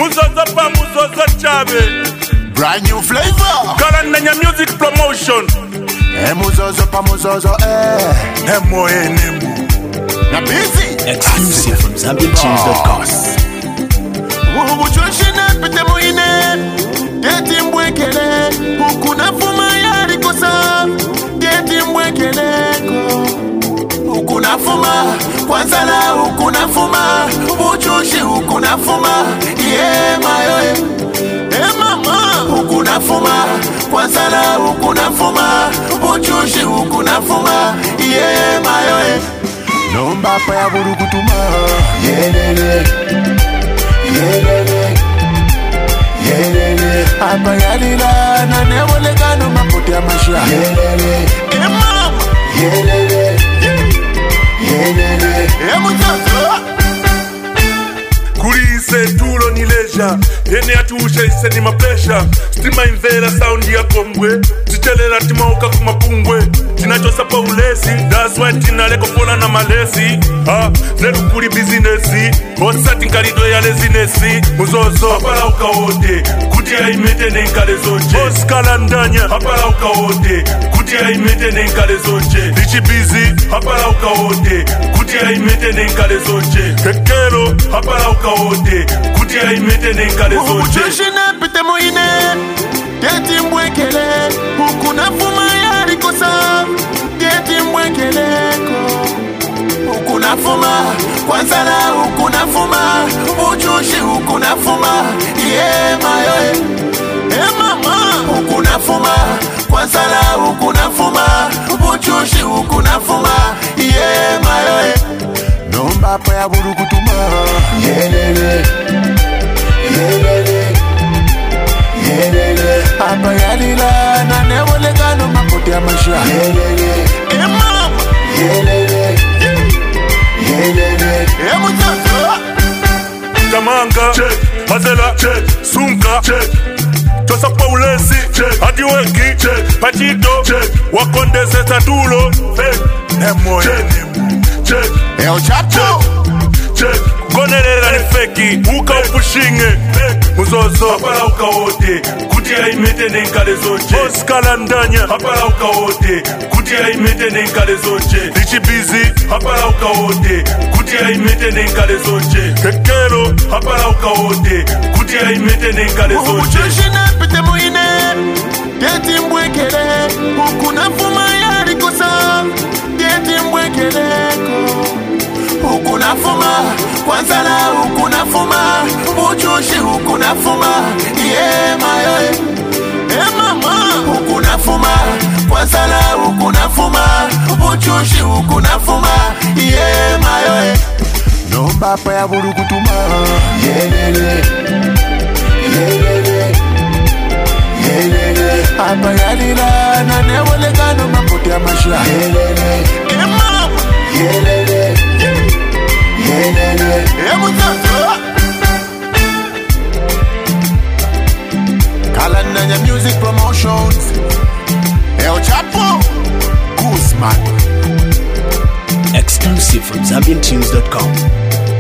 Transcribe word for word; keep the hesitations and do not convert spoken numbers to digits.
Muzozo pa muzozo chabe. Brand new flavor. Kalandanya music promotion. Eh muzozo pa muzozo eh. Nemo eh nemo. Na busy. Exclusive from Zambian Tunes dot com. Ubuchoshina pete muine. Geti mbwekele. Ukuna fuma yari kosa. Geti mbwekeleko. Ukuna fuma. Kwanza la ukuna fuma. Ubuchoshi ukuna fuma. Yeah mayo eh mama. Ukuna fuma. Kwanza la ukuna fuma. Ubuchoshi ukuna fuma. Yeah mayo eh. Nomba pa ya buru kutuma. Yelele. Yelele. Yelele. Apa yalila na newole gano mapote ya masha. Yelele. E mama. Yelele. Yelele. E mutazo. Kuri ise tulo ni leisure. Yene atushe ise ni maplesha. Stima invera sound ya kongwe. Tichelera tima uka kumapungwe. Tinacho sapa ulesi. That's why tina leko fola na malesi. Ha, zeru kuri business. Osa tinkarido ya lezinesi. Muzozo hapala uka wote. Kuti ya imete ne nkale zoche. Oskala ndanya hapala uka wote. Kuti ya imete ne nkale zoche. Lichi busy hapala uka wote. Kuti ya imete ne nkale zoche. Kekero hapala uka wote. Kuti ya imete ne nkale zoche. Ubuchoshina pite muine. Geti mbwekele. Ukuna fuma yari kosa. Geti mbwekeleko. Ukuna fuma. Kwanza la ukuna fuma. Ubuchoshi ukuna fuma. Yeah mayo eh. Eh mama. Ukuna fuma. Kwanza la ukuna fuma. Ubuchoshi ukuna fuma. Yeah mayo eh. Nomba pa ya buru kutuma. Yelele. Yelele. Yelele. Apa yalila na newole gano mapote ya masha. Yelele. E mama. Yelele. Yelele. E mutazo. Tamanga check. Hazela check. Sunka check. Tosa paulesi check. Adiweki check. Pachito check. Wakondese tatulo hey. Nemo check. Check. El Chapo check. Konerera ni feki. Uka upushinge hey. Muzozo hapala uka wote. Kuti ya imete ne nkale zoche. Oskala ndanya hapala uka wote. Kuti ya imete ne nkale zoche. Lichi busy hapala uka wote. Kuti ya imete ne nkale zoche. Kekero hapala uka wote. Kuti ya imete ne nkale zoche. Ubuchoshina pite muine. Geti mbwekele. Ukuna fuma yari kosa. Geti mbwekeleko. Ukuna fuma. Kwanza la ukuna fuma. Ubuchoshi ukuna fuma. Yeah mayo eh. Eh mama. Ukuna fuma. Kwanza la ukuna fuma. Ubuchoshi ukuna fuma. Yeah mayo eh. Nomba pa ya buru kutuma. Yelele. Yelele. Yelele. Apa yalila na newole gano mapote ya masha. Yelele. E mama. Yelele. Yelele. E mutazo. Kalandanya music promotions. El Chapo Guzman. Exclusive from Zambian Tunes dot com.